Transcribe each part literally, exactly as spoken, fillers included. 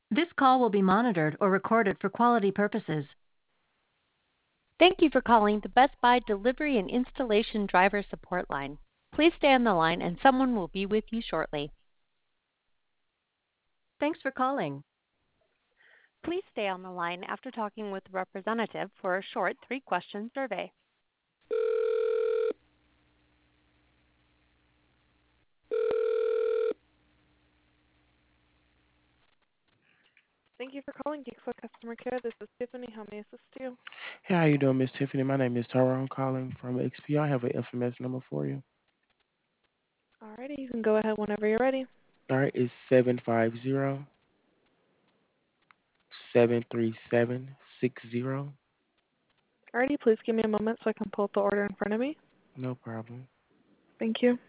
This call will be monitored or recorded for quality purposes. Thank you for calling the Best Buy Delivery and Installation Driver Support Line. Please stay on the line and someone will be with you shortly. Thanks for calling. Please stay on the line after talking with the representative for a short three-question survey. Thank you for calling Geekfoot Customer Care. This is Tiffany. How may I assist you? Hey, how you doing, Miss Tiffany? My name is Tyrone calling from X P. I have an information number for you. Alrighty, you can go ahead whenever you're ready. All right, it's seven five zero seven three seven six zero. Alrighty, please give me a moment so I can pull up the order in front of me. No problem. Thank you.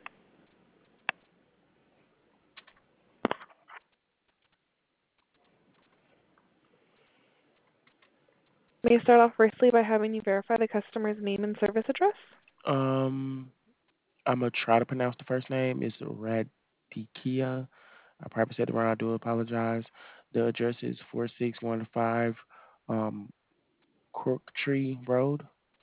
May I start off briefly by having you verify the customer's name and service address? Um, I'm gonna try to pronounce the first name. It's Radikia. I probably said it wrong. I do apologize. The address is four six one five um Crook Tree Road.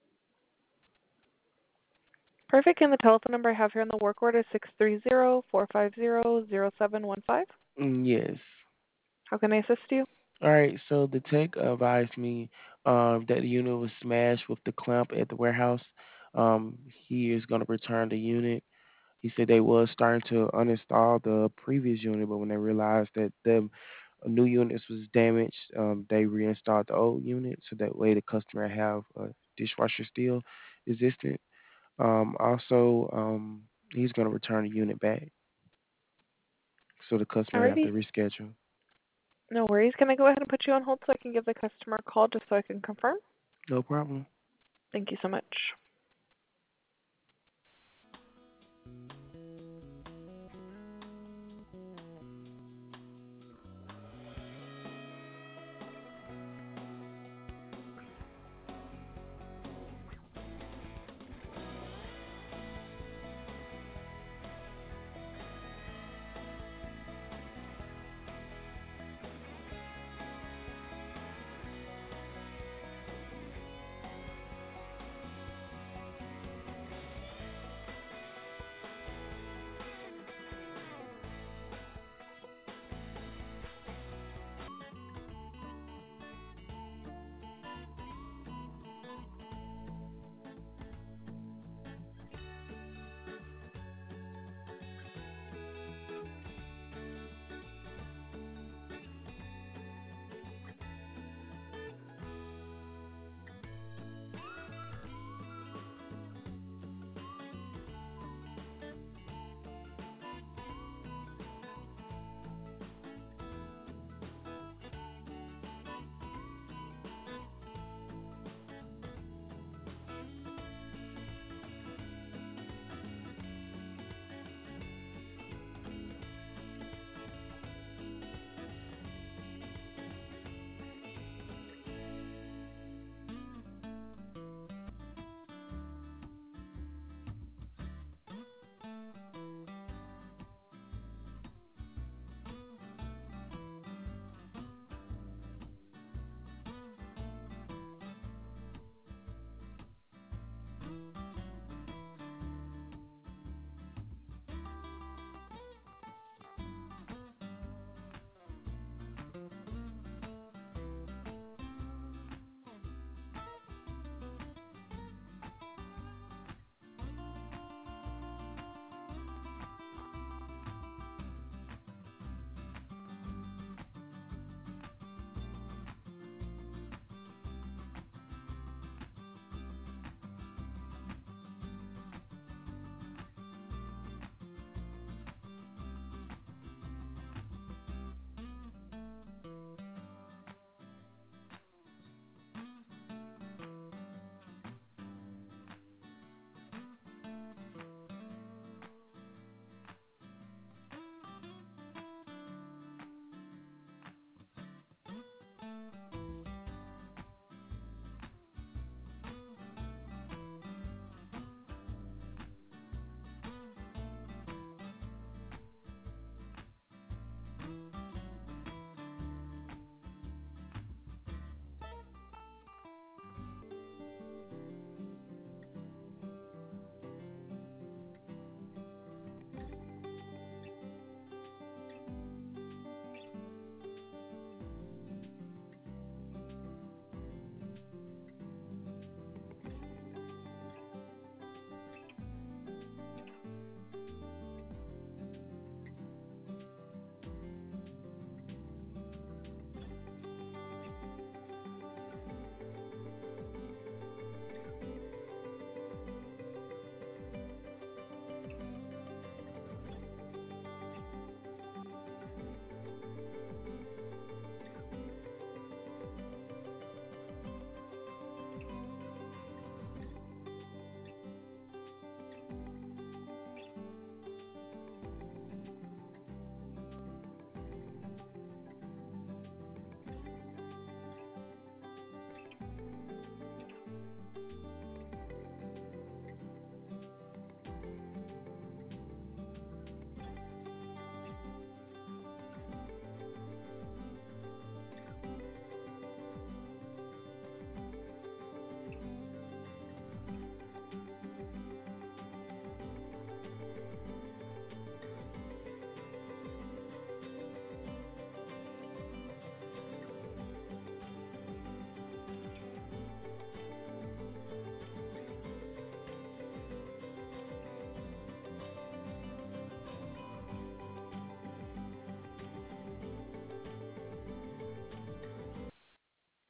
Perfect, and the telephone number I have here on the work order is six three zero, four five zero, zero seven one five. Mm, yes. How can I assist you? All right, so the tech advised me um, that the unit was smashed with the clamp at the warehouse. Um, he is going to return the unit. He said they was starting to uninstall the previous unit, but when they realized that the new unit was damaged, um, they reinstalled the old unit so that way the customer have a dishwasher still existent. Um, also, um, he's going to return the unit back so the customer have to Alrighty, reschedule. no worries. Can I go ahead and put you on hold so I can give the customer a call just so I can confirm? No problem. Thank you so much.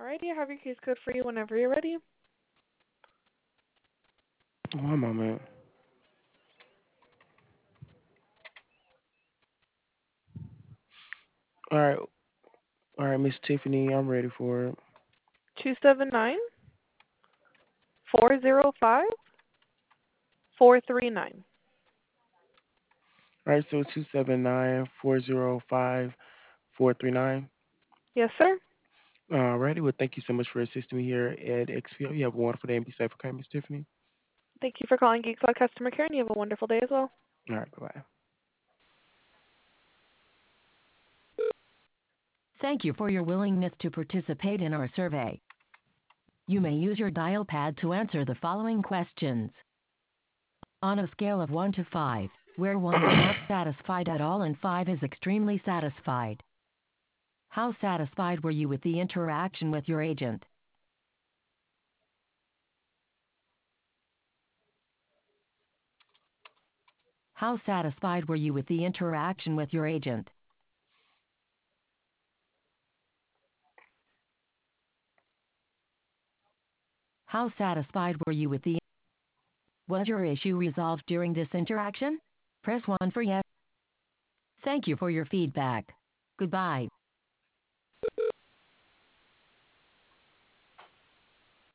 Alrighty, I have your case code for you whenever you're ready. One moment. All right, all right, Miss Tiffany, I'm ready for it. Two seven nine four zero five four three nine. All right, so two seven nine four zero five four three nine. Yes, sir. All righty, well, thank you so much for assisting me here at X P O. You have a wonderful day and be safe, okay, Miss Tiffany? Thank you for calling Geek Squad Customer Care, and you have a wonderful day as well. All right, bye bye. Thank you for your willingness to participate in our survey. You may use your dial pad to answer the following questions. On a scale of one to five, where one is not satisfied at all and five is extremely satisfied, how satisfied were you with the interaction with your agent? How satisfied were you with the interaction with your agent? How satisfied were you with the... Was your issue resolved during this interaction? Press one for yes. Thank you for your feedback. Goodbye.